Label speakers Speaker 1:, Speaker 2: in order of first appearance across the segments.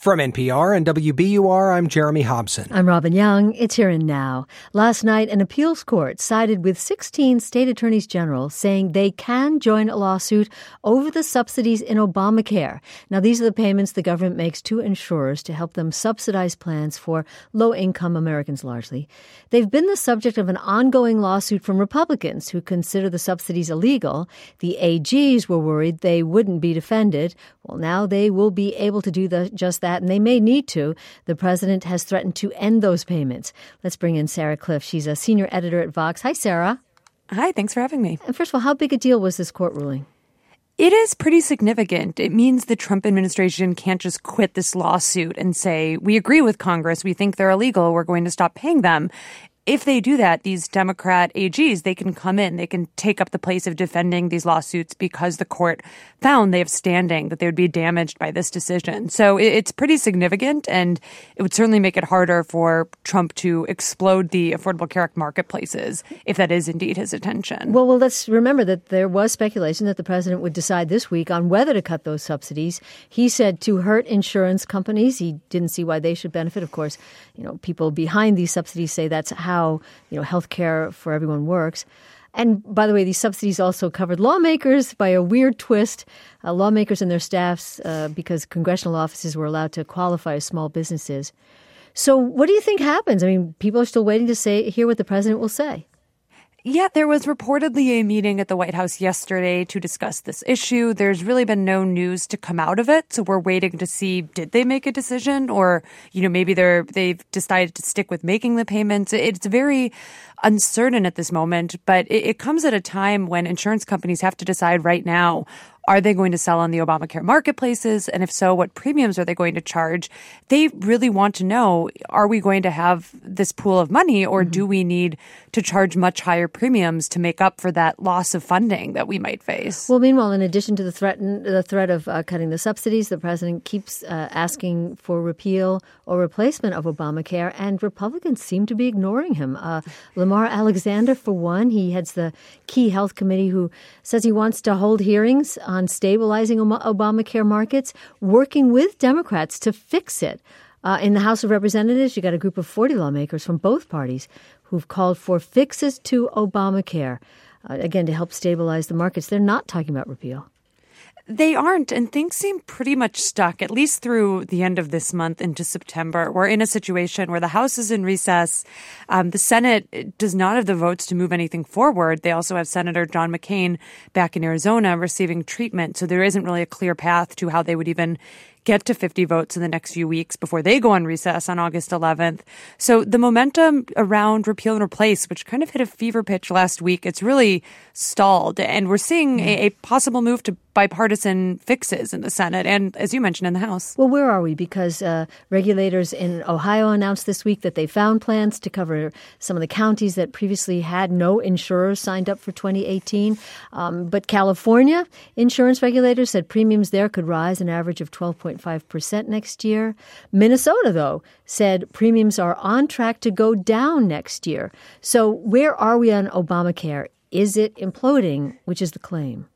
Speaker 1: From NPR and WBUR, I'm Jeremy Hobson.
Speaker 2: I'm Robin Young. It's Here and Now. Last night, an appeals court sided with 16 state attorneys general saying they can join a lawsuit over the subsidies in Obamacare. Now, these are the payments the government makes to insurers to help them subsidize plans for low-income Americans largely. They've been the subject of an ongoing lawsuit from Republicans who consider the subsidies illegal. The AGs were worried they wouldn't be defended. Well, now they will be able to do just that, and they may need to. The president has threatened to end those payments. Let's bring in Sarah Kliff. She's a senior editor at Vox. Hi, Sarah.
Speaker 3: Hi, thanks for having me.
Speaker 2: And first of all, how big a deal was this court ruling?
Speaker 3: It is pretty significant. It means the Trump administration can't just quit this lawsuit and say, we agree with Congress, we think they're illegal, we're going to stop paying them. If they do that, these Democrat AGs, they can come in, they can take up the place of defending these lawsuits because the court found they have standing, that they would be damaged by this decision. So it's pretty significant, and it would certainly make it harder for Trump to explode the Affordable Care Act marketplaces if that is indeed his intention.
Speaker 2: Well, let's remember that there was speculation that the president would decide this week on whether to cut those subsidies. He said to hurt insurance companies. He didn't see why they should benefit. Of course, people behind these subsidies say that's how health care for everyone works. And by the way, these subsidies also covered lawmakers by a weird twist. Lawmakers and their staffs, because congressional offices were allowed to qualify as small businesses. So what do you think happens? I mean, people are still waiting to hear what the president will say.
Speaker 3: Yeah, there was reportedly a meeting at the White House yesterday to discuss this issue. There's really been no news to come out of it. So we're waiting to see, did they make a decision? Or, maybe they've decided to stick with making the payments. It's very uncertain at this moment, but it comes at a time when insurance companies have to decide right now, are they going to sell on the Obamacare marketplaces? And if so, what premiums are they going to charge? They really want to know, are we going to have this pool of money, or do we need to charge much higher premiums to make up for that loss of funding that we might face?
Speaker 2: Well, meanwhile, in addition to the threat of cutting the subsidies, the president keeps asking for repeal or replacement of Obamacare, and Republicans seem to be ignoring him. Lamar Alexander, for one, he heads the Key Health Committee, who says he wants to hold hearings on stabilizing Obamacare markets, working with Democrats to fix it. In the House of Representatives, you got a group of 40 lawmakers from both parties who've called for fixes to Obamacare, again, to help stabilize the markets. They're not talking about repeal.
Speaker 3: They aren't, and things seem pretty much stuck, at least through the end of this month into September. We're in a situation where the House is in recess. The Senate does not have the votes to move anything forward. They also have Senator John McCain back in Arizona receiving treatment, so there isn't really a clear path to how they would even get to 50 votes in the next few weeks before they go on recess on August 11th. So the momentum around repeal and replace, which kind of hit a fever pitch last week, it's really stalled. And we're seeing a possible move to bipartisan fixes in the Senate and, as you mentioned, in the House.
Speaker 2: Well, where are we? Because regulators in Ohio announced this week that they found plans to cover some of the counties that previously had no insurers signed up for 2018. But California insurance regulators said premiums there could rise an average of 12.5% next year. Minnesota, though, said premiums are on track to go down next year. So where are we on Obamacare? Is it imploding, which is the claim?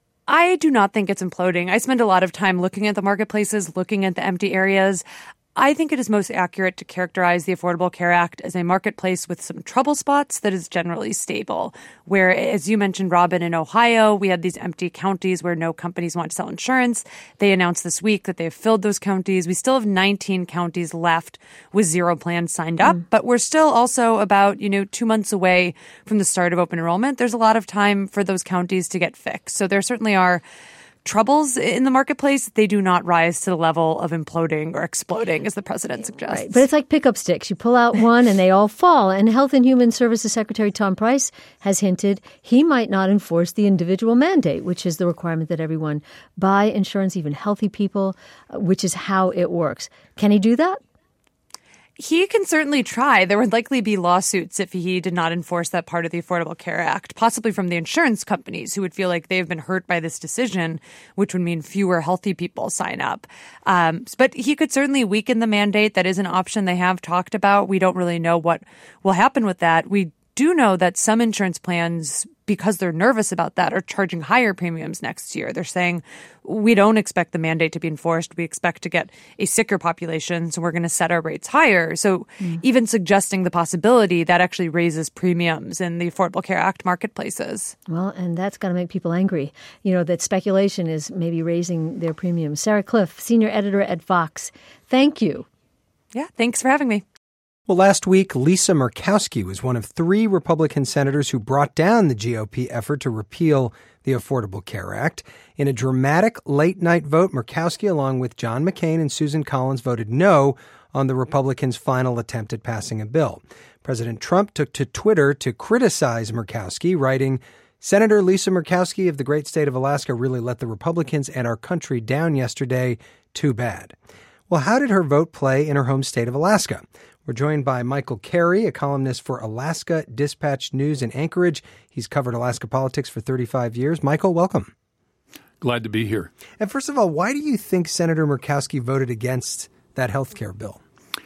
Speaker 3: I do not think it's imploding. I spend a lot of time looking at the marketplaces, looking at the empty areas. I think it is most accurate to characterize the Affordable Care Act as a marketplace with some trouble spots that is generally stable, where, as you mentioned, Robin, in Ohio, we had these empty counties where no companies want to sell insurance. They announced this week that they have filled those counties. We still have 19 counties left with zero plans signed up, but we're still also about, 2 months away from the start of open enrollment. There's a lot of time for those counties to get fixed. So there certainly are troubles in the marketplace. They do not rise to the level of imploding or exploding, as the president suggests.
Speaker 2: Right. But it's like pickup sticks. You pull out one and they all fall. And Health and Human Services Secretary Tom Price has hinted he might not enforce the individual mandate, which is the requirement that everyone buy insurance, even healthy people, which is how it works. Can he do that?
Speaker 3: He can certainly try. There would likely be lawsuits if he did not enforce that part of the Affordable Care Act, possibly from the insurance companies who would feel like they've been hurt by this decision, which would mean fewer healthy people sign up. But he could certainly weaken the mandate. That is an option they have talked about. We don't really know what will happen with that. We do know that some insurance plans because they're nervous about that, are charging higher premiums next year. They're saying, we don't expect the mandate to be enforced. We expect to get a sicker population, so we're going to set our rates higher. So even suggesting the possibility that actually raises premiums in the Affordable Care Act marketplaces.
Speaker 2: Well, and that's going to make people angry, that speculation is maybe raising their premiums. Sarah Kliff, senior editor at Vox, thank you.
Speaker 3: Yeah, thanks for having me.
Speaker 1: Well, last week, Lisa Murkowski was one of 3 Republican senators who brought down the GOP effort to repeal the Affordable Care Act. In a dramatic late-night vote, Murkowski, along with John McCain and Susan Collins, voted no on the Republicans' final attempt at passing a bill. President Trump took to Twitter to criticize Murkowski, writing, "Senator Lisa Murkowski of the great state of Alaska really let the Republicans and our country down yesterday. Too bad." Well, how did her vote play in her home state of Alaska? We're joined by Michael Carey, a columnist for Alaska Dispatch News in Anchorage. He's covered Alaska politics for 35 years. Michael, welcome.
Speaker 4: Glad to be here.
Speaker 1: And first of all, why do you think Senator Murkowski voted against that health care bill?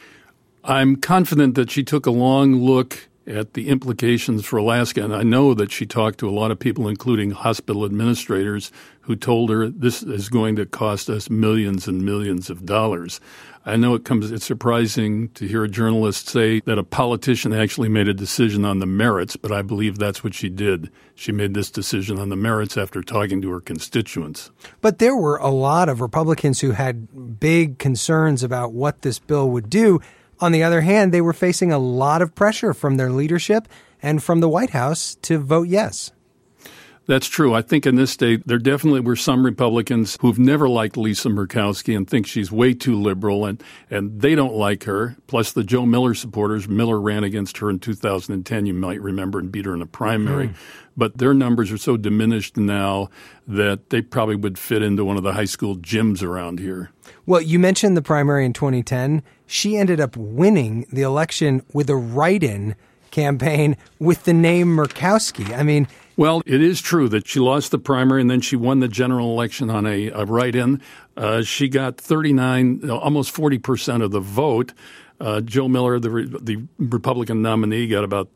Speaker 4: I'm confident that she took a long look at the implications for Alaska, and I know that she talked to a lot of people, including hospital administrators, who told her this is going to cost us millions and millions of dollars. I know it's surprising to hear a journalist say that a politician actually made a decision on the merits, but I believe that's what she did. She made this decision on the merits after talking to her constituents.
Speaker 1: But there were a lot of Republicans who had big concerns about what this bill would do. On the other hand, they were facing a lot of pressure from their leadership and from the White House to vote yes.
Speaker 4: That's true. I think in this state, there definitely were some Republicans who've never liked Lisa Murkowski and think she's way too liberal, and they don't like her. Plus, the Joe Miller supporters, Miller ran against her in 2010, you might remember, and beat her in a primary. But their numbers are so diminished now that they probably would fit into one of the high school gyms around here.
Speaker 1: Well, you mentioned the primary in 2010. She ended up winning the election with a write-in campaign with the name Murkowski. I mean,
Speaker 4: well, it is true that she lost the primary and then she won the general election on a write-in. She got 39, almost 40% of the vote. Joe Miller, the Republican nominee, got about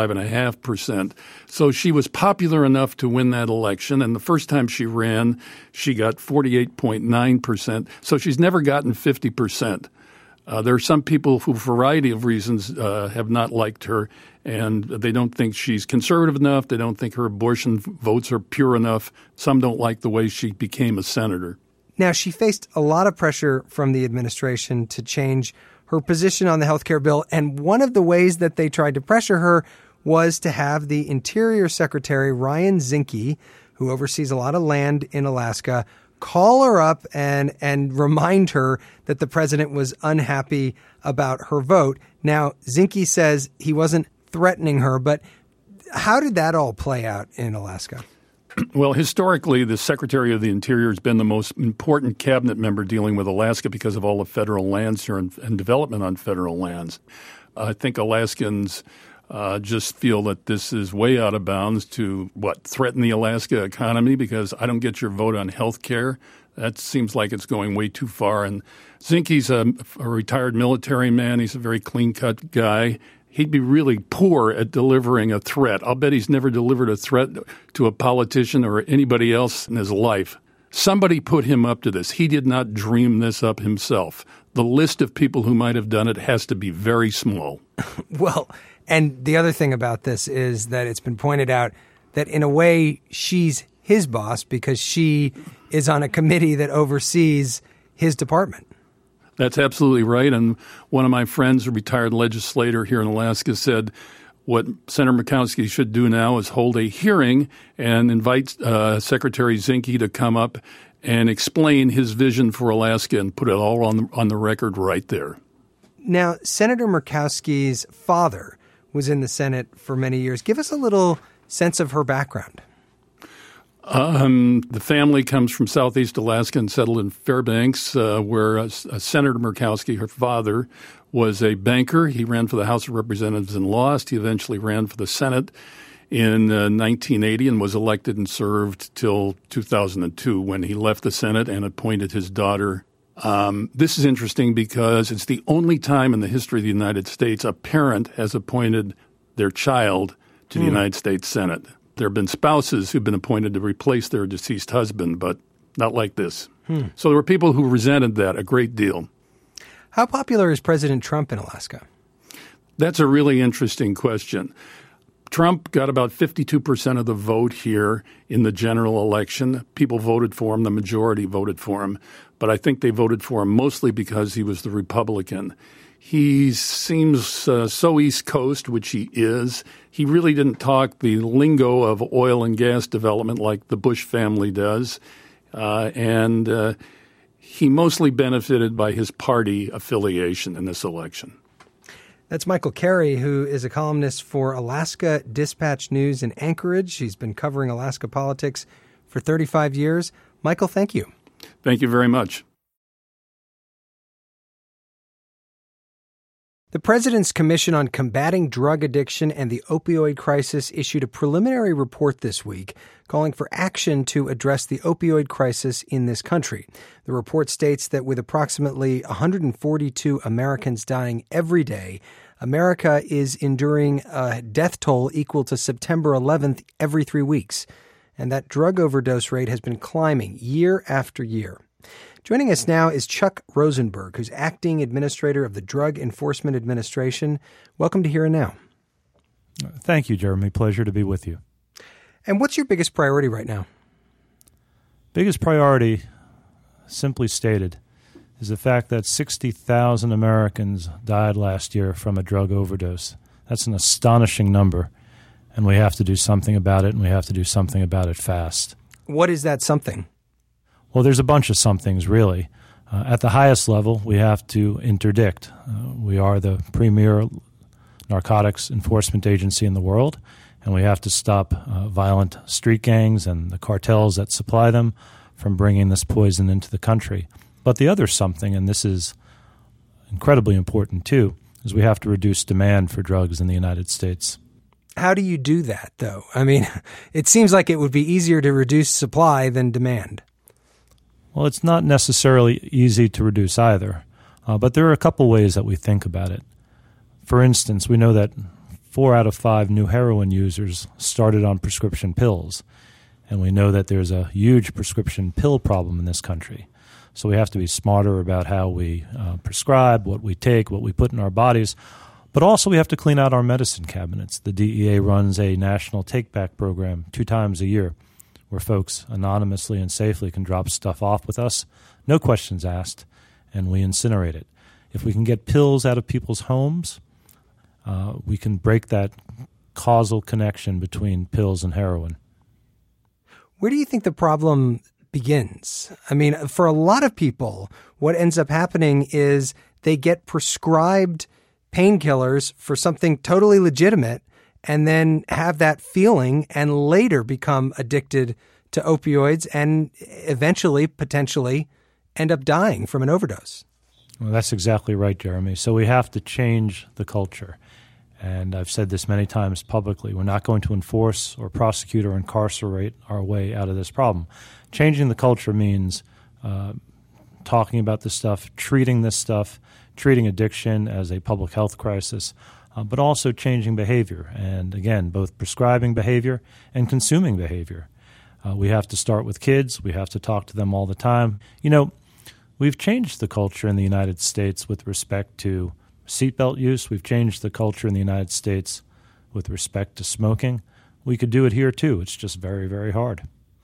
Speaker 4: 35.5%. So she was popular enough to win that election. And the first time she ran, she got 48.9%. So she's never gotten 50%. There are some people who, for a variety of reasons, have not liked her, and they don't think she's conservative enough. They don't think her abortion votes are pure enough. Some don't like the way she became a senator.
Speaker 1: Now, she faced a lot of pressure from the administration to change her position on the health care bill, and one of the ways that they tried to pressure her was to have the Interior Secretary, Ryan Zinke, who oversees a lot of land in Alaska, call her up and remind her that the president was unhappy about her vote. Now, Zinke says he wasn't threatening her, but how did that all play out in Alaska?
Speaker 4: Well, historically, the Secretary of the Interior has been the most important cabinet member dealing with Alaska because of all the federal lands here and development on federal lands. I think Alaskans just feel that this is way out of bounds to, threaten the Alaska economy because I don't get your vote on health care. That seems like it's going way too far. And Zinke's a retired military man. He's a very clean-cut guy. He'd be really poor at delivering a threat. I'll bet he's never delivered a threat to a politician or anybody else in his life. Somebody put him up to this. He did not dream this up himself. The list of people who might have done it has to be very small.
Speaker 1: Well, and the other thing about this is that it's been pointed out that in a way she's his boss because she is on a committee that oversees his department.
Speaker 4: That's absolutely right. And one of my friends, a retired legislator here in Alaska, said what Senator Murkowski should do now is hold a hearing and invite Secretary Zinke to come up and explain his vision for Alaska and put it all on the record right there.
Speaker 1: Now, Senator Murkowski's father was in the Senate for many years. Give us a little sense of her background.
Speaker 4: The family comes from southeast Alaska and settled in Fairbanks, where Senator Murkowski, her father, was a banker. He ran for the House of Representatives and lost. He eventually ran for the Senate in 1980 and was elected and served till 2002 when he left the Senate and appointed his daughter. This is interesting because it's the only time in the history of the United States a parent has appointed their child to the United States Senate. There have been spouses who've been appointed to replace their deceased husband, but not like this. So there were people who resented that a great deal.
Speaker 1: How popular is President Trump in Alaska?
Speaker 4: That's a really interesting question. Trump got about 52% of the vote here in the general election. People voted for him. The majority voted for him. But I think they voted for him mostly because he was the Republican. He seems so East Coast, which he is. He really didn't talk the lingo of oil and gas development like the Bush family does. And he mostly benefited by his party affiliation in this election.
Speaker 1: That's Michael Carey, who is a columnist for Alaska Dispatch News in Anchorage. He's been covering Alaska politics for 35 years. Michael, thank you.
Speaker 4: Thank you very much.
Speaker 1: The President's Commission on Combating Drug Addiction and the Opioid Crisis issued a preliminary report this week calling for action to address the opioid crisis in this country. The report states that with approximately 142 Americans dying every day, America is enduring a death toll equal to September 11th every 3 weeks. And that drug overdose rate has been climbing year after year. Joining us now is Chuck Rosenberg, who's acting administrator of the Drug Enforcement Administration. Welcome to Here and Now.
Speaker 5: Thank you, Jeremy. Pleasure to be with you.
Speaker 1: And what's your biggest priority right now?
Speaker 5: Biggest priority, simply stated, is the fact that 60,000 Americans died last year from a drug overdose. That's an astonishing number, and we have to do something about it, and we have to do something about it fast.
Speaker 1: What is that something?
Speaker 5: Well, there's a bunch of somethings, really. At the highest level, we have to interdict. We are the premier narcotics enforcement agency in the world, and we have to stop violent street gangs and the cartels that supply them from bringing this poison into the country. But the other something, and this is incredibly important too, is we have to reduce demand for drugs in the United States.
Speaker 1: How do you do that, though? I mean, it seems like it would be easier to reduce supply than demand.
Speaker 5: Well, it's not necessarily easy to reduce either, but there are a couple ways that we think about it. For instance, we know that 4 out of 5 new heroin users started on prescription pills, and we know that there's a huge prescription pill problem in this country. So we have to be smarter about how we prescribe, what we take, what we put in our bodies, but also we have to clean out our medicine cabinets. The DEA runs a national take-back program 2 times a year, where folks anonymously and safely can drop stuff off with us, no questions asked, and we incinerate it. If we can get pills out of people's homes, we can break that causal connection between pills and heroin.
Speaker 1: Where do you think the problem begins? I mean, for a lot of people, what ends up happening is they get prescribed painkillers for something totally legitimate, and then have that feeling and later become addicted to opioids and eventually, potentially, end up dying from an overdose.
Speaker 5: Well, that's exactly right, Jeremy. So we have to change the culture. And I've said this many times publicly. We're not going to enforce or prosecute or incarcerate our way out of this problem. Changing the culture means talking about this stuff, treating addiction as a public health crisis, but also changing behavior, and again, both prescribing behavior and consuming behavior. We have to start with kids. We have to talk to them all the time. You know, we've changed the culture in the United States with respect to seatbelt use. We've changed the culture in the United States with respect to smoking. We could do it here, too. It's just very, very hard.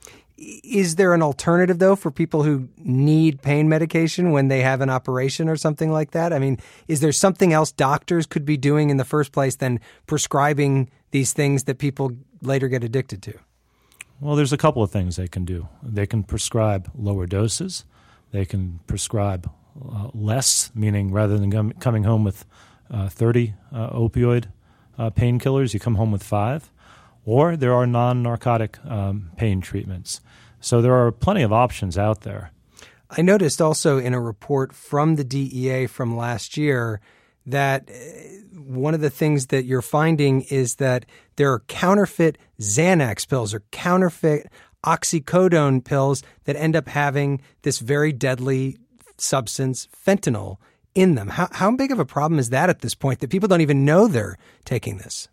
Speaker 1: Is there an alternative, though, for people who need pain medication when they have an operation or something like that? I mean, is there something else doctors could be doing in the first place than prescribing these things that people later get addicted to?
Speaker 5: Well, there's a couple of things they can do. They can prescribe lower doses. They can prescribe less, meaning rather than coming home with 30 opioid painkillers, you come home with 5. Or there are non-narcotic pain treatments. So there are plenty of options out there.
Speaker 1: I noticed also in a report from the DEA from last year that one of the things that you're finding is that there are counterfeit Xanax pills or counterfeit oxycodone pills that end up having this very deadly substance, fentanyl, in them. How big of a problem is that at this point that people don't even know they're taking this?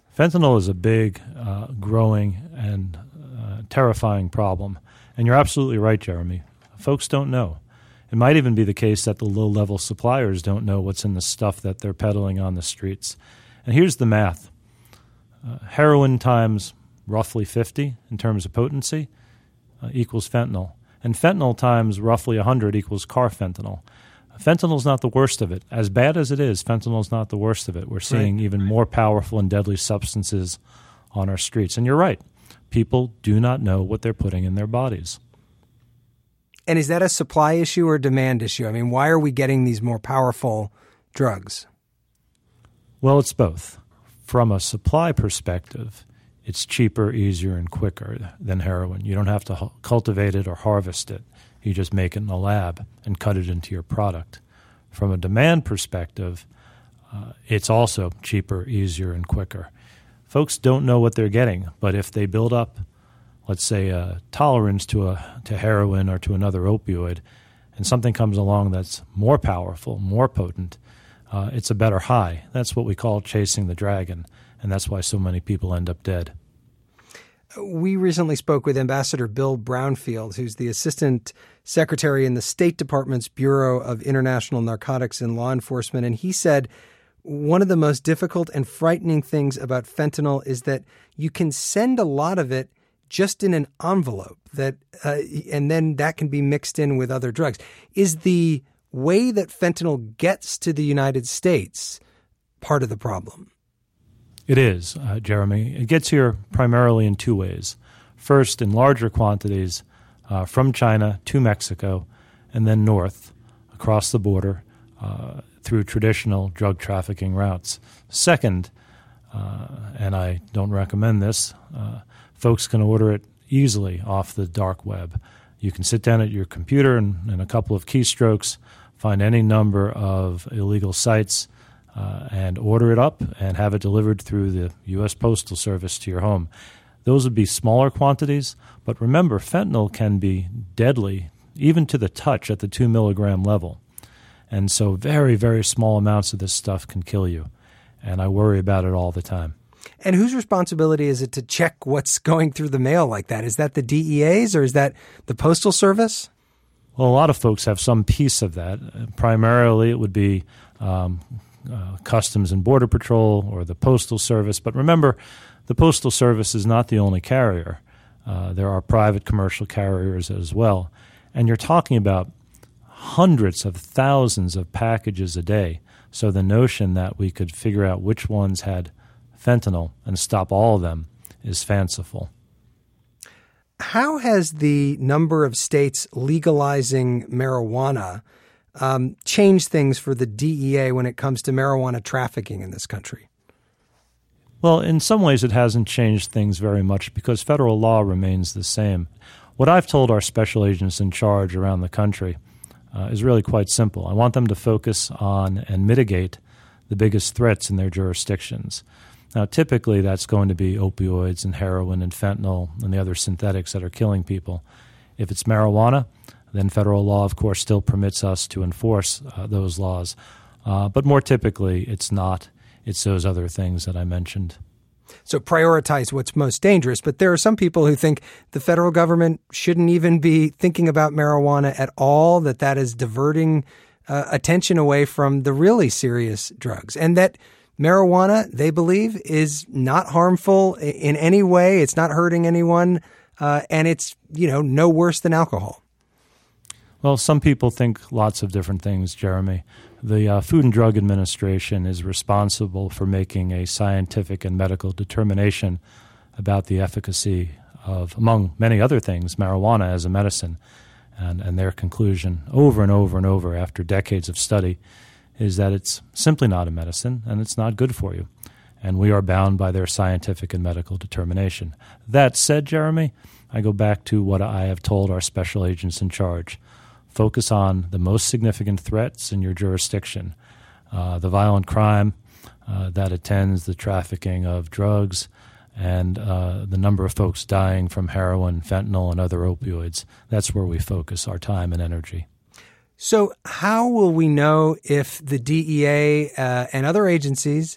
Speaker 5: Fentanyl is a big, growing, and terrifying problem. And you're absolutely right, Jeremy. Folks don't know. It might even be the case that the low-level suppliers don't know what's in the stuff that they're peddling on the streets. And here's the math. Heroin times roughly 50 in terms of potency equals fentanyl. And fentanyl times roughly 100 equals carfentanil. Fentanyl's not the worst of it. As bad as it is, fentanyl's not the worst of it. We're seeing even more powerful and deadly substances on our streets. And you're right. People do not know what they're putting in their bodies.
Speaker 1: And is that a supply issue or a demand issue? I mean, why are we getting these more powerful drugs?
Speaker 5: Well, it's both. From a supply perspective, it's cheaper, easier, and quicker than heroin. You don't have to cultivate it or harvest it. You just make it in a lab and cut it into your product. From a demand perspective, it's also cheaper, easier, and quicker. Folks don't know what they're getting, but if they build up, let's say, a tolerance to heroin or to another opioid, and something comes along that's more powerful, more potent, it's a better high. That's what we call chasing the dragon, and that's why so many people end up dead.
Speaker 1: We recently spoke with Ambassador Bill Brownfield, who's the Assistant Secretary in the State Department's Bureau of International Narcotics and Law Enforcement, and he said one of the most difficult and frightening things about fentanyl is that you can send a lot of it just in an envelope, and then that can be mixed in with other drugs. Is the way that fentanyl gets to the United States part of the problem?
Speaker 5: It is, Jeremy. It gets here primarily in two ways. First, in larger quantities from China to Mexico, and then north across the border through traditional drug trafficking routes. Second, and I don't recommend this, folks can order it easily off the dark web. You can sit down at your computer and in a couple of keystrokes find any number of illegal sites and order it up and have it delivered through the U.S. Postal Service to your home. Those would be smaller quantities, but remember, fentanyl can be deadly even to the touch at the 2 milligram level. And so very, very small amounts of this stuff can kill you. And I worry about it all the time.
Speaker 1: And whose responsibility is it to check what's going through the mail like that? Is that the DEA's or is that the Postal Service?
Speaker 5: Well, a lot of folks have some piece of that. Primarily, it would be Customs and Border Patrol or the Postal Service. But remember, the Postal Service is not the only carrier. There are private commercial carriers as well. And you're talking about hundreds of thousands of packages a day. So the notion that we could figure out which ones had fentanyl and stop all of them is fanciful.
Speaker 1: How has the number of states legalizing marijuana changed things for the DEA when it comes to marijuana trafficking in this country?
Speaker 5: Well, in some ways it hasn't changed things very much because federal law remains the same. What I've told our special agents in charge around the country is really quite simple. I want them to focus on and mitigate the biggest threats in their jurisdictions. Now, typically that's going to be opioids and heroin and fentanyl and the other synthetics that are killing people. If it's marijuana, then federal law, of course, still permits us to enforce those laws. But more typically, it's not. It's those other things that I mentioned.
Speaker 1: So prioritize what's most dangerous. But there are some people who think the federal government shouldn't even be thinking about marijuana at all, that is diverting attention away from the really serious drugs, and that marijuana, they believe, is not harmful in any way. It's not hurting anyone, and it's, no worse than alcohol.
Speaker 5: Well, some people think lots of different things, Jeremy. The Food and Drug Administration is responsible for making a scientific and medical determination about the efficacy of, among many other things, marijuana as a medicine. And their conclusion over and over and over after decades of study is that it's simply not a medicine and it's not good for you. And we are bound by their scientific and medical determination. That said, Jeremy, I go back to what I have told our special agents in charge. Focus on the most significant threats in your jurisdiction, the violent crime that attends the trafficking of drugs, and the number of folks dying from heroin, fentanyl, and other opioids. That's where we focus our time and energy. So
Speaker 1: how will we know if the DEA and other agencies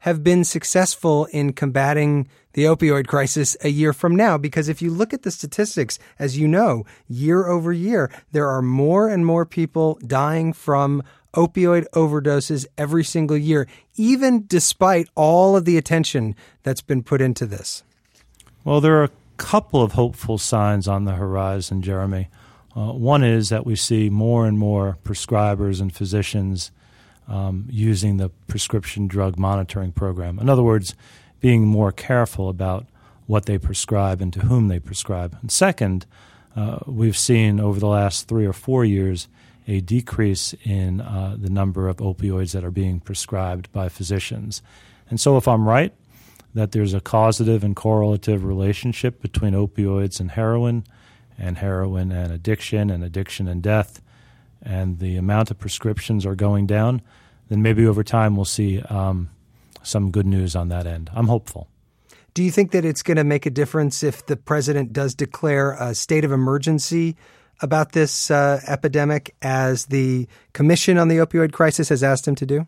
Speaker 1: have been successful in combating the opioid crisis a year from now? Because if you look at the statistics, as you know, year over year, there are more and more people dying from opioid overdoses every single year, even despite all of the attention that's been put into this.
Speaker 5: Well, there are a couple of hopeful signs on the horizon, Jeremy. One is that we see more and more prescribers and physicians using the prescription drug monitoring program. In other words, being more careful about what they prescribe and to whom they prescribe. And second, we've seen over the last 3 or 4 years a decrease in the number of opioids that are being prescribed by physicians. And so if I'm right that there's a causative and correlative relationship between opioids and heroin and addiction and death, and the amount of prescriptions are going down, then maybe over time we'll see some good news on that end. I'm hopeful.
Speaker 1: Do you think that it's going to make a difference if the president does declare a state of emergency about this epidemic, as the Commission on the Opioid Crisis has asked him to do?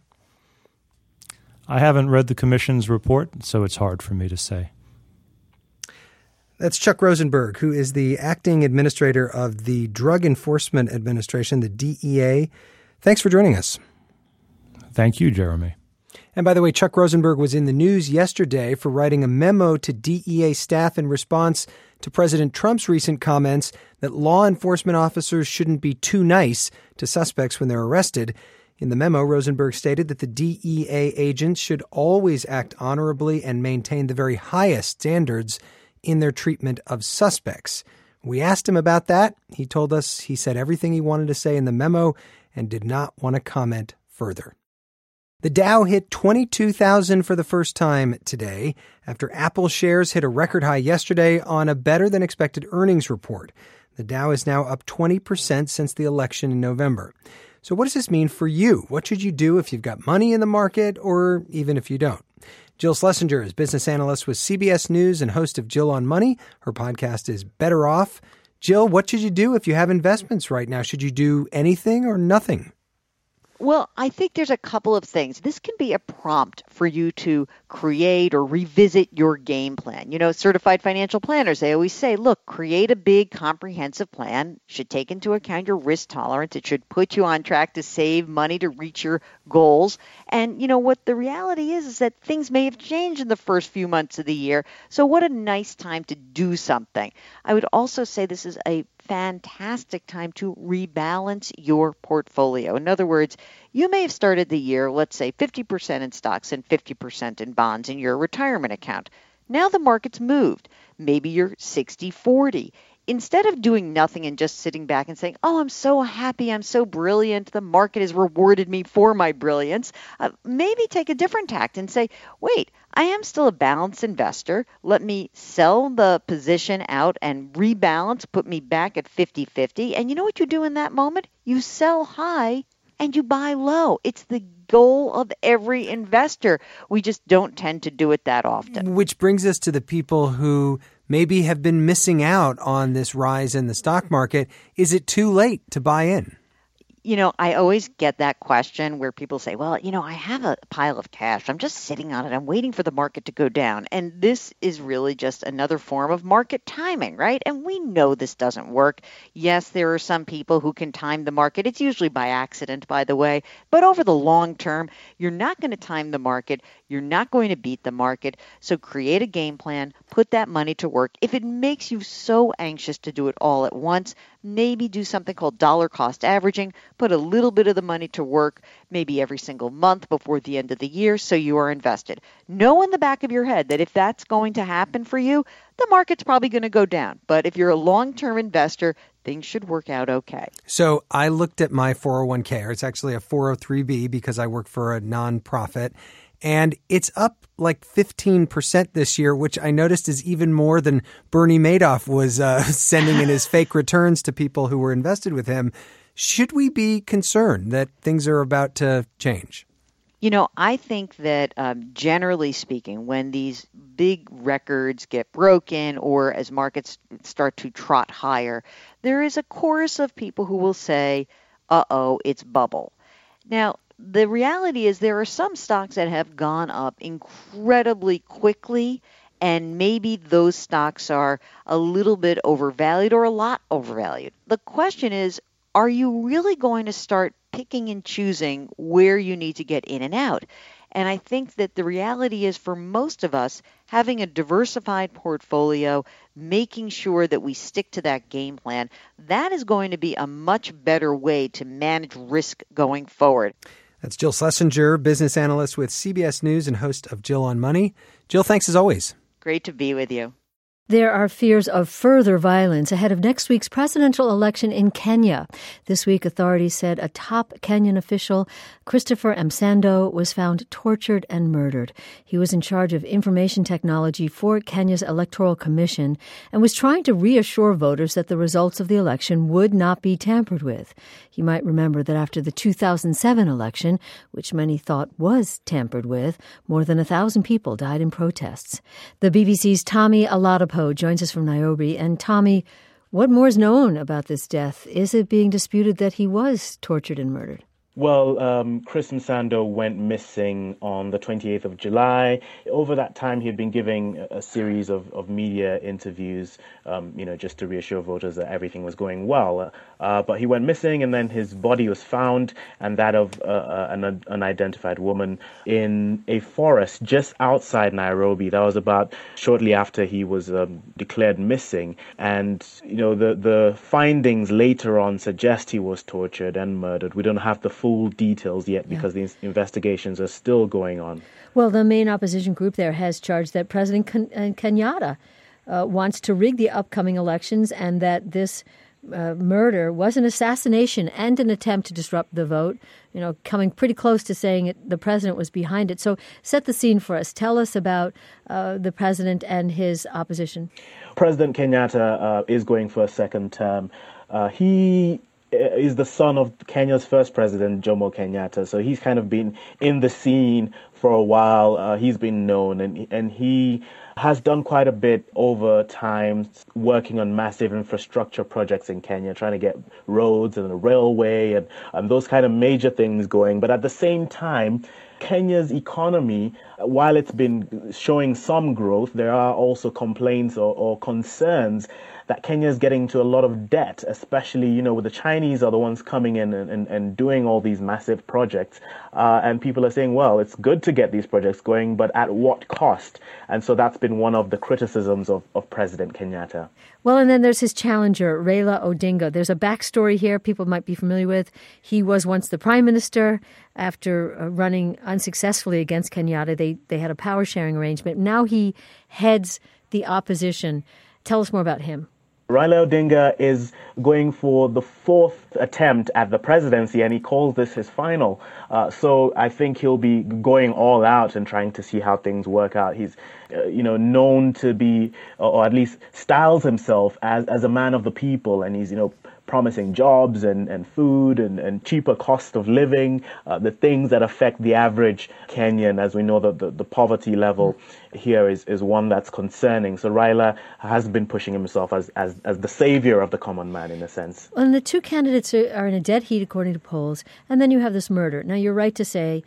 Speaker 5: I haven't read the Commission's report, so it's hard for me to say.
Speaker 1: That's Chuck Rosenberg, who is the acting administrator of the Drug Enforcement Administration, the DEA. Thanks for joining us.
Speaker 5: Thank you, Jeremy.
Speaker 1: And by the way, Chuck Rosenberg was in the news yesterday for writing a memo to DEA staff in response to President Trump's recent comments that law enforcement officers shouldn't be too nice to suspects when they're arrested. In the memo, Rosenberg stated that the DEA agents should always act honorably and maintain the very highest standards in their treatment of suspects. We asked him about that. He told us he said everything he wanted to say in the memo and did not want to comment further. The Dow hit 22,000 for the first time today after Apple shares hit a record high yesterday on a better than expected earnings report. The Dow is now up 20% since the election in November. So what does this mean for you? What should you do if you've got money in the market or even if you don't? Jill Schlesinger is business analyst with CBS News and host of Jill on Money. Her podcast is Better Off. Jill, what should you do if you have investments right now? Should you do anything or nothing?
Speaker 6: Well, I think there's a couple of things. This can be a prompt for you to create or revisit your game plan. You know, certified financial planners, they always say, look, create a big comprehensive plan. It should take into account your risk tolerance. It should put you on track to save money to reach your goals. And, you know, what the reality is that things may have changed in the first few months of the year. So what a nice time to do something. I would also say this is a fantastic time to rebalance your portfolio. In other words, you may have started the year, let's say 50% in stocks and 50% in bonds in your retirement account. Now the market's moved. Maybe you're 60-40. Instead of doing nothing and just sitting back and saying, oh, I'm so happy, I'm so brilliant, the market has rewarded me for my brilliance, maybe take a different tact and say, wait, I am still a balanced investor. Let me sell the position out and rebalance, put me back at 50-50. And you know what you do in that moment? You sell high and you buy low. It's the goal of every investor. We just don't tend to do it that often.
Speaker 1: Which brings us to the people who maybe have been missing out on this rise in the stock market. Is it too late to buy in?
Speaker 6: You know, I always get that question where people say, well, you know, I have a pile of cash. I'm just sitting on it. I'm waiting for the market to go down. And this is really just another form of market timing, right? And we know this doesn't work. Yes, there are some people who can time the market. It's usually by accident, by the way. But over the long term, you're not going to time the market. You're not going to beat the market. So create a game plan. Put that money to work. If it makes you so anxious to do it all at once, maybe do something called dollar cost averaging. Put a little bit of the money to work maybe every single month before the end of the year so you are invested. Know in the back of your head that if that's going to happen for you, the market's probably going to go down. But if you're a long-term investor, things should work out okay.
Speaker 1: So I looked at my 401k, or it's actually a 403b because I work for a nonprofit, and it's up like 15% this year, which I noticed is even more than Bernie Madoff was sending in his fake returns to people who were invested with him. Should we be concerned that things are about to change?
Speaker 6: You know, I think that generally speaking, when these big records get broken or as markets start to trot higher, there is a chorus of people who will say, uh-oh, it's bubble. Now, The reality is there are some stocks that have gone up incredibly quickly, and maybe those stocks are a little bit overvalued or a lot overvalued. The question is, are you really going to start picking and choosing where you need to get in and out? And I think that the reality is for most of us, having a diversified portfolio, making sure that we stick to that game plan, that is going to be a much better way to manage risk going forward.
Speaker 1: That's Jill Schlesinger, business analyst with CBS News and host of Jill on Money. Jill, thanks as always.
Speaker 6: Great to be with you.
Speaker 2: There are fears of further violence ahead of next week's presidential election in Kenya. This week, authorities said a top Kenyan official, Christopher Msando, was found tortured and murdered. He was in charge of information technology for Kenya's Electoral Commission and was trying to reassure voters that the results of the election would not be tampered with. You might remember that after the 2007 election, which many thought was tampered with, more than 1,000 people died in protests. The BBC's Tommy Oladapo joins us from Nairobi. And Tommy, what more is known about this death? Is it being disputed that he was tortured and murdered?
Speaker 7: Well, Chris Msando went missing on the 28th of July. Over that time, he had been giving a series of media interviews, just to reassure voters that everything was going well. But he went missing, and then his body was found, and that of an unidentified woman in a forest just outside Nairobi. That was about shortly after he was declared missing. And, the findings later on suggest he was tortured and murdered. We don't have the full details yet because these investigations are still going on.
Speaker 2: Well, the main opposition group there has charged that President Kenyatta wants to rig the upcoming elections and that this murder was an assassination and an attempt to disrupt the vote, coming pretty close to saying the president was behind it. So set the scene for us. Tell us about the president and his opposition. President
Speaker 7: Kenyatta is going for a second term. He is the son of Kenya's first president, Jomo Kenyatta. So he's kind of been in the scene for a while. He's been known, and he has done quite a bit over time working on massive infrastructure projects in Kenya, trying to get roads and a railway and those kind of major things going. But at the same time, Kenya's economy, while it's been showing some growth, there are also complaints or concerns that Kenya is getting into a lot of debt, especially, with the Chinese are the ones coming in and doing all these massive projects. And people are saying, well, it's good to get these projects going, but at what cost? And so that's been one of the criticisms of President Kenyatta.
Speaker 2: Well, and then there's his challenger, Raila Odinga. There's a backstory here people might be familiar with. He was once the prime minister. After running unsuccessfully against Kenyatta, they had a power-sharing arrangement. Now he heads the opposition. Tell us more about him.
Speaker 7: Raila Odinga is going for the fourth attempt at the presidency, and he calls this his final. So I think he'll be going all out and trying to see how things work out. He's, known to be, or at least styles himself as a man of the people, and he's, promising jobs and food and cheaper cost of living, the things that affect the average Kenyan. As we know, the poverty level here is one that's concerning. So Raila has been pushing himself as the savior of the common man, in a sense.
Speaker 2: And the two candidates are in a dead heat, according to polls. And then you have this murder. Now, you're right to say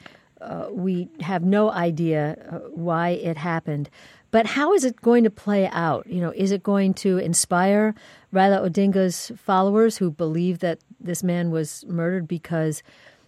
Speaker 2: we have no idea why it happened. But how is it going to play out? Is it going to inspire Raila Odinga's followers who believe that this man was murdered because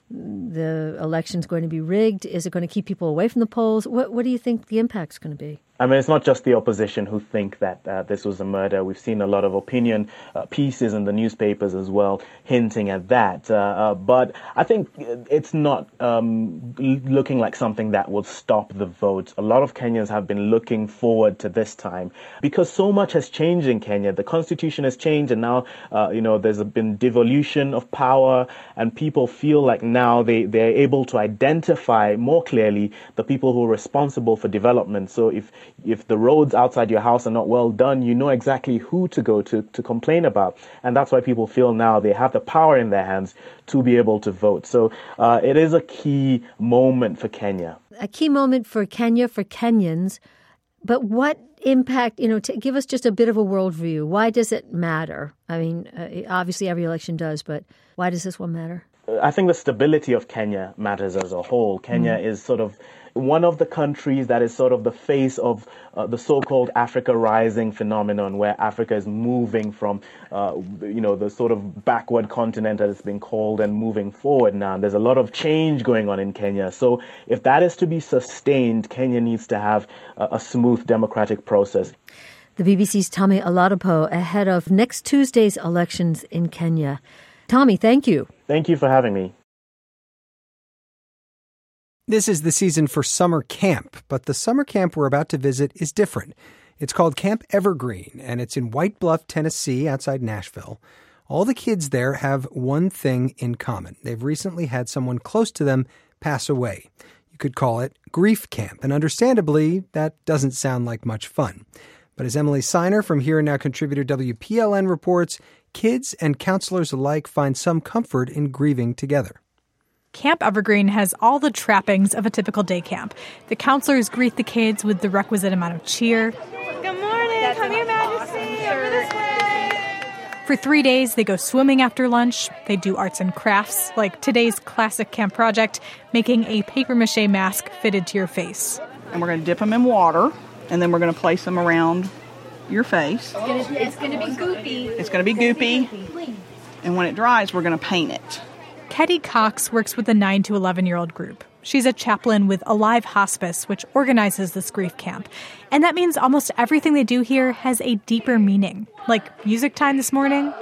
Speaker 2: the election's going to be rigged? Is it going to keep people away from the polls? What do you think the impact's going to be?
Speaker 7: I mean, it's not just the opposition who think that this was a murder. We've seen a lot of opinion pieces in the newspapers as well, hinting at that. But I think it's not looking like something that will stop the vote. A lot of Kenyans have been looking forward to this time because so much has changed in Kenya. The constitution has changed, and now, there's been devolution of power, and people feel like now they're able to identify more clearly the people who are responsible for development. So if the roads outside your house are not well done, you know exactly who to go to complain about. And that's why people feel now they have the power in their hands to be able to vote. So it is a key moment for Kenya.
Speaker 2: A key moment for Kenya, for Kenyans. But what impact, to give us just a bit of a worldview, why does it matter? I mean, obviously every election does, but why does this one matter?
Speaker 7: I think the stability of Kenya matters as a whole. Kenya is sort of one of the countries that is sort of the face of the so-called Africa Rising phenomenon, where Africa is moving from, the sort of backward continent that it's been called and moving forward now. There's a lot of change going on in Kenya. So if that is to be sustained, Kenya needs to have a smooth democratic process.
Speaker 2: The BBC's Tommy Oladapo ahead of next Tuesday's elections in Kenya. Tommy, thank you.
Speaker 7: Thank you for having me.
Speaker 1: This is the season for summer camp, but the summer camp we're about to visit is different. It's called Camp Evergreen, and it's in White Bluff, Tennessee, outside Nashville. All the kids there have one thing in common. They've recently had someone close to them pass away. You could call it grief camp, and understandably, that doesn't sound like much fun. But as Emily Siner from Here and Now contributor WPLN reports, kids and counselors alike find some comfort in grieving together.
Speaker 8: Camp Evergreen has all the trappings of a typical day camp. The counselors greet the kids with the requisite amount of cheer.
Speaker 9: Good morning, come Your Majesty, over this way.
Speaker 8: For 3 days, they go swimming after lunch. They do arts and crafts, like today's classic camp project, making a papier-mâché mask fitted to your face.
Speaker 10: And we're going to dip them in water, and then we're going to place them around your face.
Speaker 9: It's going to be goopy.
Speaker 10: It's going to be goopy. And when it dries, we're going to paint it.
Speaker 8: Ketty Cox works with the 9 to 11-year-old group. She's a chaplain with Alive Hospice, which organizes this grief camp. And that means almost everything they do here has a deeper meaning, like music time this morning.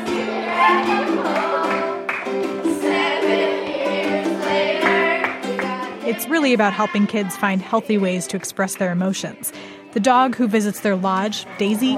Speaker 8: It's really about helping kids find healthy ways to express their emotions. The dog who visits their lodge, Daisy,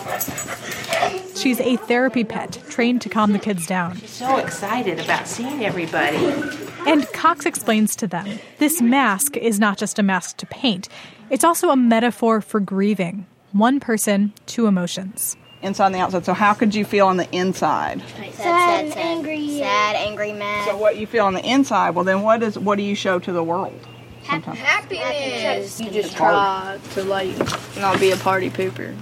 Speaker 8: she's a therapy pet trained to calm the kids down.
Speaker 11: So excited about seeing everybody.
Speaker 8: And Cox explains to them, this mask is not just a mask to paint. It's also a metaphor for grieving. One person, two emotions.
Speaker 10: Inside and the outside. So how could you feel on the inside?
Speaker 9: Sad, angry. Sad, angry, mad.
Speaker 10: So what you feel on the inside, well then what do you show to the world? Sometimes.
Speaker 9: Happiness. You just try to not be a party pooper.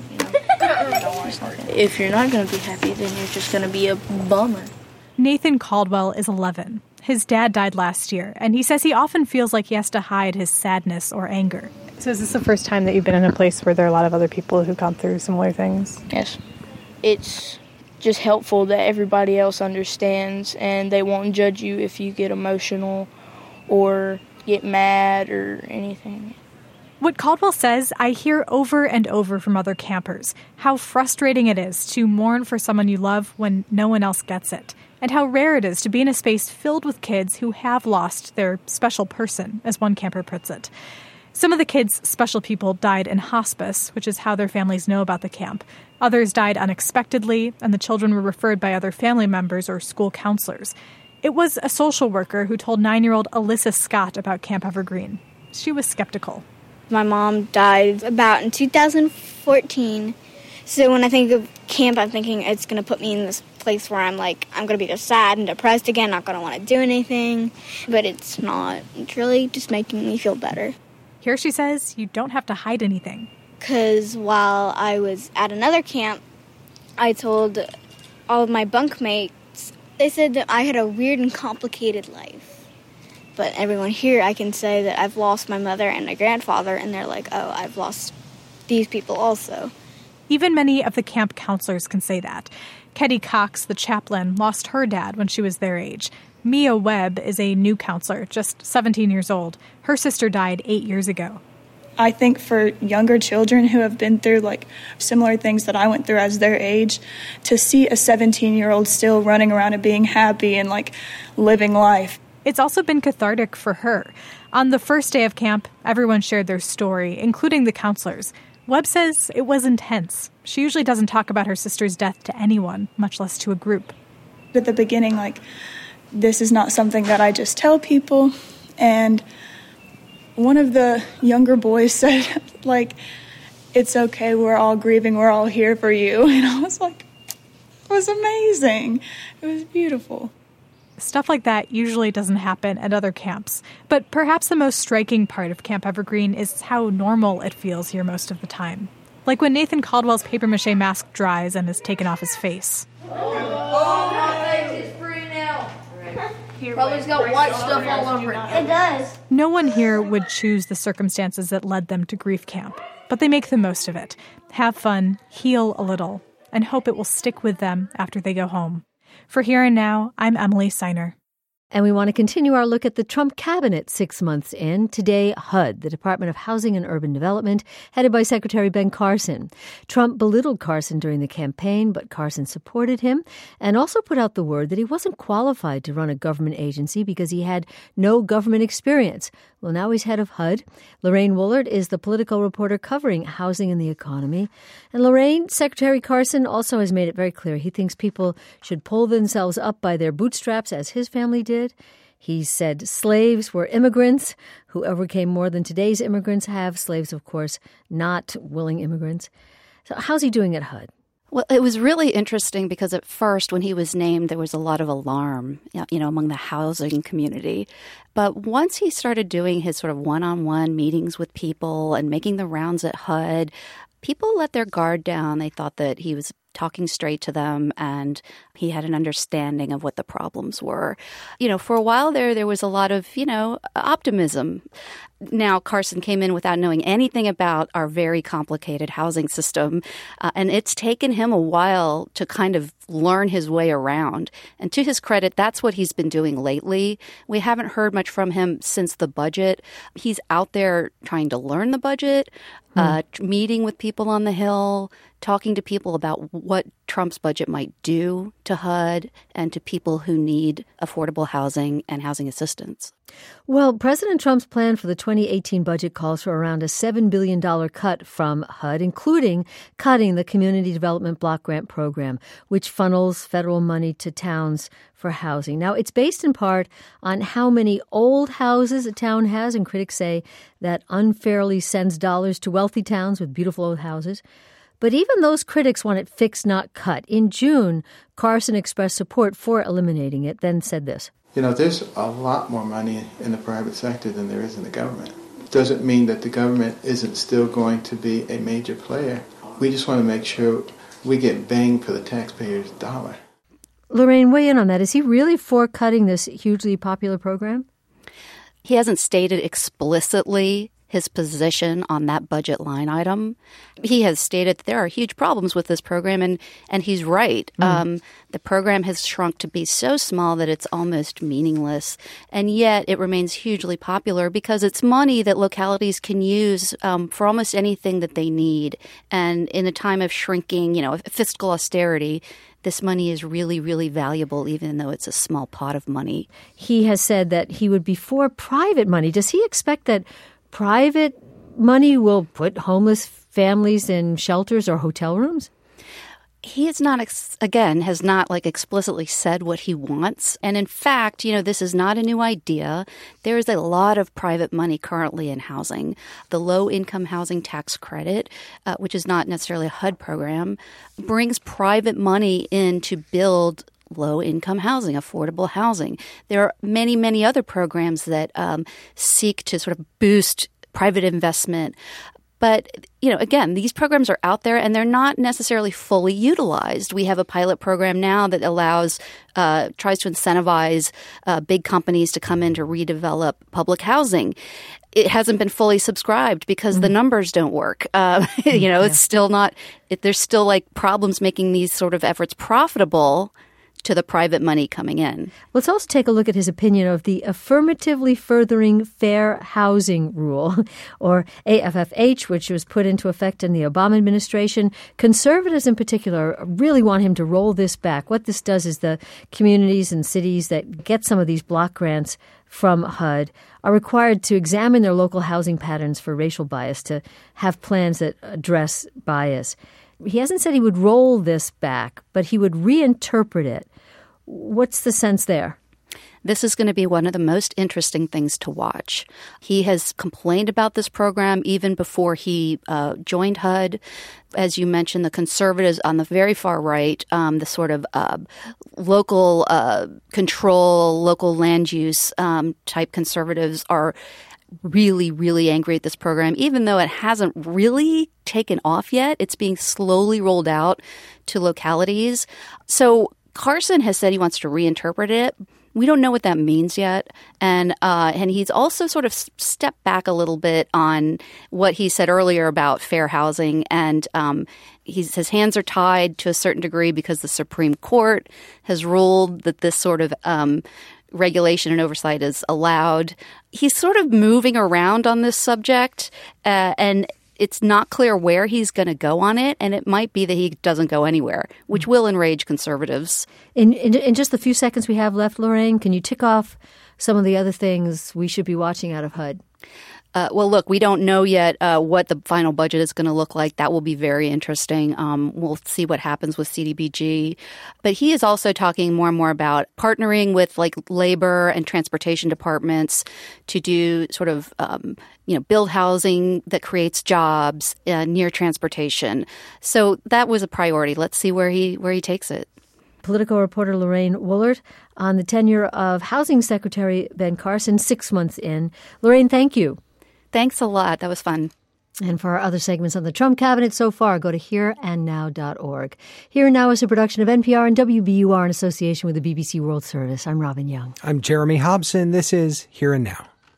Speaker 9: If you're not going to be happy, then you're just going to be a bummer.
Speaker 8: Nathan Caldwell is 11. His dad died last year, and he says he often feels like he has to hide his sadness or anger.
Speaker 12: So is this the first time that you've been in a place where there are a lot of other people who've gone through similar things?
Speaker 9: Yes. It's just helpful that everybody else understands, and they won't judge you if you get emotional or get mad or anything.
Speaker 8: What Caldwell says, I hear over and over from other campers, how frustrating it is to mourn for someone you love when no one else gets it, and how rare it is to be in a space filled with kids who have lost their special person, as one camper puts it. Some of the kids' special people died in hospice, which is how their families know about the camp. Others died unexpectedly, and the children were referred by other family members or school counselors. It was a social worker who told 9-year-old Alyssa Scott about Camp Evergreen. She was skeptical.
Speaker 13: My mom died about in 2014. So when I think of camp, I'm thinking it's going to put me in this place where I'm going to be just sad and depressed again, not going to want to do anything. But it's not. It's really just making me feel better.
Speaker 8: Here she says you don't have to hide anything.
Speaker 13: Because while I was at another camp, I told all of my bunkmates, they said that I had a weird and complicated life. But everyone here, I can say that I've lost my mother and my grandfather, and they're like, oh, I've lost these people also.
Speaker 8: Even many of the camp counselors can say that. Ketty Cox, the chaplain, lost her dad when she was their age. Mia Webb is a new counselor, just 17 years old. Her sister died 8 years ago.
Speaker 14: I think for younger children who have been through similar things that I went through as their age, to see a 17-year-old still running around and being happy and living life.
Speaker 8: It's also been cathartic for her. On the first day of camp, everyone shared their story, including the counselors. Webb says it was intense. She usually doesn't talk about her sister's death to anyone, much less to a group.
Speaker 14: At the beginning, this is not something that I just tell people. And one of the younger boys said, it's okay, we're all grieving, we're all here for you. And I was it was amazing. It was beautiful.
Speaker 8: Stuff like that usually doesn't happen at other camps. But perhaps the most striking part of Camp Evergreen is how normal it feels here most of the time. Like when Nathan Caldwell's papier-mâché mask dries and is taken off his face.
Speaker 15: Oh, my face is free now.
Speaker 9: Probably got white stuff all over it.
Speaker 13: It does.
Speaker 8: No one here would choose the circumstances that led them to grief camp, but they make the most of it. Have fun, heal a little, and hope it will stick with them after they go home. For Here and Now, I'm Emily Seiner.
Speaker 2: And we want to continue our look at the Trump cabinet 6 months in. Today, HUD, the Department of Housing and Urban Development, headed by Secretary Ben Carson. Trump belittled Carson during the campaign, but Carson supported him and also put out the word that he wasn't qualified to run a government agency because he had no government experience. Well, now he's head of HUD. Lorraine Woolard is the political reporter covering housing and the economy. And Lorraine, Secretary Carson also has made it very clear he thinks people should pull themselves up by their bootstraps, as his family did. He said slaves were immigrants who overcame more than today's immigrants have. Slaves, of course, not willing immigrants. So how's he doing at HUD?
Speaker 15: Well, it was really interesting because at first when he was named, there was a lot of alarm, among the housing community. But once he started doing his sort of one-on-one meetings with people and making the rounds at HUD, people let their guard down. They thought that he was talking straight to them and he had an understanding of what the problems were. For a while there was a lot of, optimism. Now, Carson came in without knowing anything about our very complicated housing system, and it's taken him a while to kind of learn his way around. And to his credit, that's what he's been doing lately. We haven't heard much from him since the budget. He's out there trying to learn the budget, meeting with people on the Hill, talking to people about what Trump's budget might do to HUD and to people who need affordable housing and housing assistance.
Speaker 2: Well, President Trump's plan for the 2018 budget calls for around a $7 billion cut from HUD, including cutting the Community Development Block Grant Program, which funnels federal money to towns for housing. Now, it's based in part on how many old houses a town has, and critics say that unfairly sends dollars to wealthy towns with beautiful old houses. But even those critics want it fixed, not cut. In June, Carson expressed support for eliminating it, then said this.
Speaker 16: There's a lot more money in the private sector than there is in the government. Doesn't mean that the government isn't still going to be a major player. We just want to make sure we get bang for the taxpayer's dollar.
Speaker 2: Lorraine, weigh in on that. Is he really for cutting this hugely popular program?
Speaker 15: He hasn't stated explicitly his position on that budget line item. He has stated that there are huge problems with this program, and he's right. The program has shrunk to be so small that it's almost meaningless, and yet it remains hugely popular because it's money that localities can use for almost anything that they need. And in a time of shrinking, fiscal austerity, this money is really, really valuable, even though it's a small pot of money.
Speaker 2: He has said that he would be for private money. Does he expect that private money will put homeless families in shelters or hotel rooms?
Speaker 15: He has not explicitly said what he wants. And in fact, this is not a new idea. There is a lot of private money currently in housing. The low-income housing tax credit, which is not necessarily a HUD program, brings private money in to build low-income housing, affordable housing. There are many, many other programs that seek to sort of boost private investment. But, again, these programs are out there and they're not necessarily fully utilized. We have a pilot program now that tries to incentivize big companies to come in to redevelop public housing. It hasn't been fully subscribed because the numbers don't work. It's still not – there's still problems making these sort of efforts profitable to the private money coming in.
Speaker 2: Let's also take a look at his opinion of the Affirmatively Furthering Fair Housing Rule, or AFFH, which was put into effect in the Obama administration. Conservatives in particular really want him to roll this back. What this does is the communities and cities that get some of these block grants from HUD are required to examine their local housing patterns for racial bias, to have plans that address bias. He hasn't said he would roll this back, but he would reinterpret it. What's the sense there?
Speaker 15: This is going to be one of the most interesting things to watch. He has complained about this program even before he joined HUD. As you mentioned, the conservatives on the very far right, the sort of local control, local land use type conservatives are really, really angry at this program, even though it hasn't really taken off yet. It's being slowly rolled out to localities. So Carson has said he wants to reinterpret it. We don't know what that means yet. And he's also sort of stepped back a little bit on what he said earlier about fair housing. And his hands are tied to a certain degree because the Supreme Court has ruled that this sort of regulation and oversight is allowed. He's sort of moving around on this subject, and it's not clear where he's going to go on it, and it might be that he doesn't go anywhere, which will enrage conservatives.
Speaker 2: In just the few seconds we have left, Lorraine, can you tick off some of the other things we should be watching out of HUD?
Speaker 15: Well, look, we don't know yet what the final budget is going to look like. That will be very interesting. We'll see what happens with CDBG. But he is also talking more and more about partnering with like labor and transportation departments to do sort of, build housing that creates jobs near transportation. So that was a priority. Let's see where he takes it.
Speaker 2: Political reporter Lorraine Woolard on the tenure of Housing Secretary Ben Carson, 6 months in. Lorraine, thank you.
Speaker 15: Thanks a lot. That was fun.
Speaker 2: And for our other segments on the Trump cabinet so far, go to hereandnow.org. Here and Now is a production of NPR and WBUR in association with the BBC World Service. I'm Robin Young.
Speaker 1: I'm Jeremy Hobson. This is Here and Now.